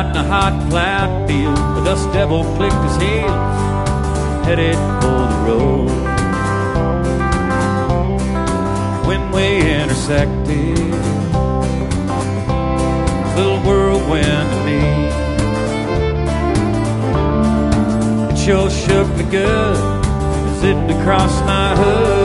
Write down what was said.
out in a hot plowed field, the dust devil clicked his heels, headed for the road. When we intersected, little whirlwind to me, it sure shook me good as it across my hood.